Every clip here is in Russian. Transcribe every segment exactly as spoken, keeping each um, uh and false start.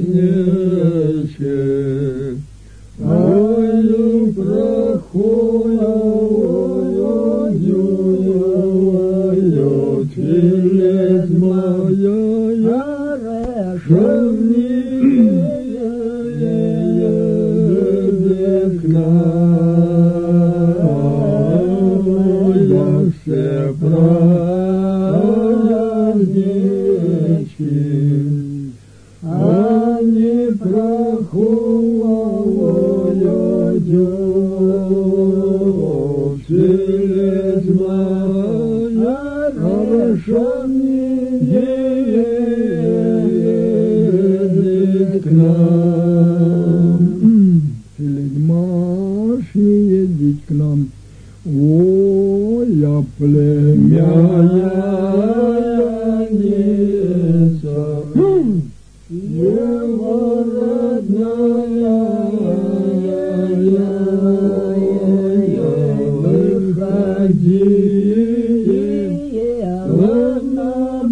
нече, ой, проходит, через моя все празднички, они проходят через моя едет к нам. Филигмаш едет к нам. Ой, я племянница, его родная, выходи на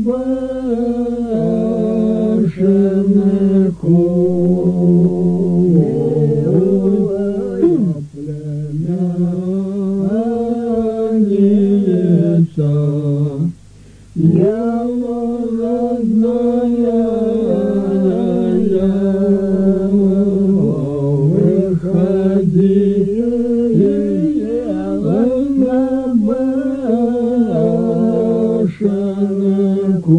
башенку. Я родная, выходи на башенку.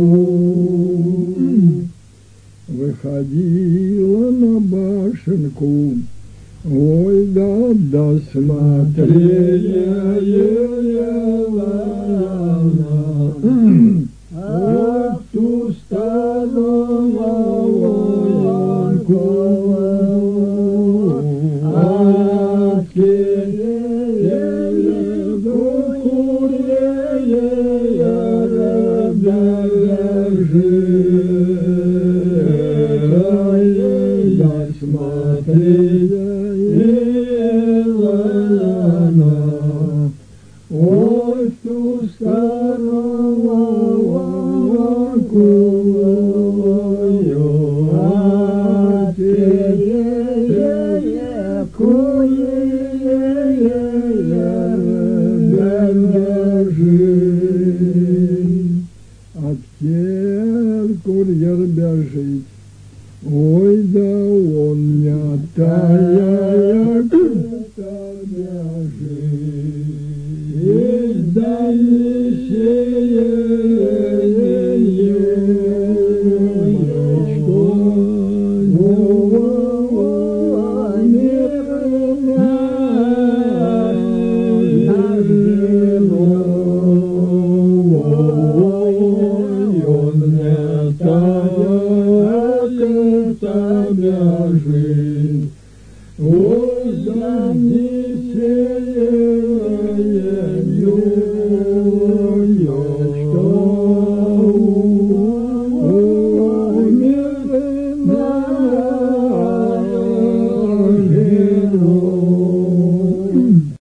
Выходила на башенку, ой, да, да, смотри, в ту сторону а я смотрела она, ой, в ту сторону курьер бежит, ой, да он не тая, кто бежит, да нищие бежит, ой, за ним.